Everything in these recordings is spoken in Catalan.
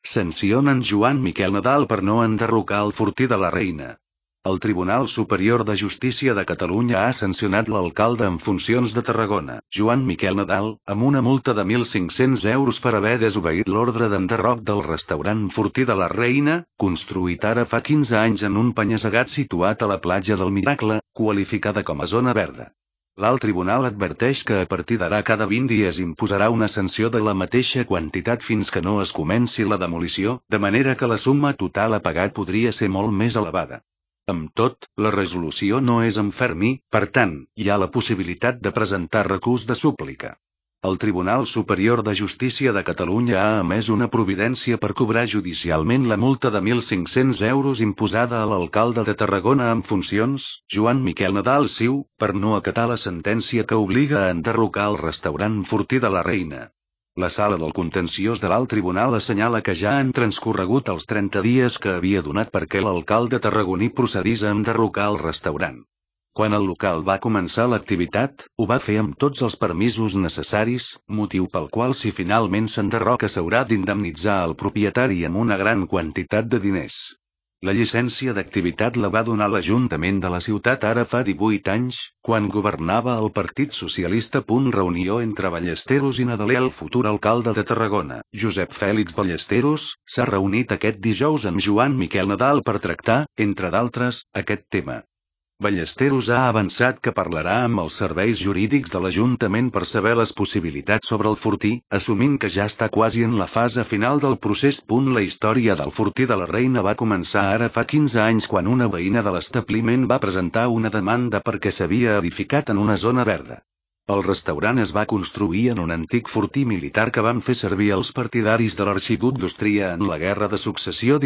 Sancionen Joan Miquel Nadal per no enderrocar el fortí de la Reina. El Tribunal Superior de Justícia de Catalunya ha sancionat l'alcalde en funcions de Tarragona, Joan Miquel Nadal, amb una multa de 1.500 euros per haver desobeït l'ordre d'enderroc del restaurant Fortí de la Reina, construït ara fa 15 anys en un penya-segat situat a la platja del Miracle, qualificada com a zona verda. L'alt tribunal adverteix que a partir d'ara cada 20 dies imposarà una sanció de la mateixa quantitat fins que no es comenci la demolició, de manera que la suma total a pagar podria ser molt més elevada. Amb tot, la resolució no és en ferm i, per tant, hi ha la possibilitat de presentar recurs de súplica. El Tribunal Superior de Justícia de Catalunya ha emès una providència per cobrar judicialment la multa de 1.500 euros imposada a l'alcalde de Tarragona en funcions, Joan Miquel Nadal Siu, per no acatar la sentència que obliga a enderrocar el restaurant Fortí de la Reina. La sala del contenciós de l'alt tribunal assenyala que ja han transcorregut els 30 dies que havia donat perquè l'alcalde tarragoní procedís a enderrocar el restaurant. Quan el local va començar l'activitat, ho va fer amb tots els permisos necessaris, motiu pel qual si finalment s'enderroca s'haurà d'indemnitzar el propietari amb una gran quantitat de diners. La llicència d'activitat la va donar l'Ajuntament de la ciutat ara fa 18 anys, quan governava el Partit Socialista. Reunió entre Ballesteros i Nadaler. El futur alcalde de Tarragona, Josep Fèlix Ballesteros, s'ha reunit aquest dijous amb Joan Miquel Nadal per tractar, entre d'altres, aquest tema. Ballesteros ha avançat que parlarà amb els serveis jurídics de l'Ajuntament per saber les possibilitats sobre el fortí, assumint que ja està quasi en la fase final del procés. La història del Fortí de la Reina va començar ara fa 15 anys quan una veïna de l'establiment va presentar una demanda perquè s'havia edificat en una zona verda. El restaurant es va construir en un antic fortí militar que van fer servir els partidaris de l'Arxiduc d'Àustria en la Guerra de Successió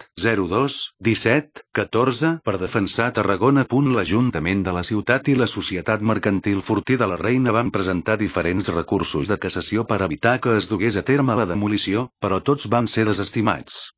1714 per defensar Tarragona. L'Ajuntament de la ciutat i la Societat Mercantil Fortí de la Reina van presentar diferents recursos de cassació per evitar que es dugués a terme la demolició, però tots van ser desestimats.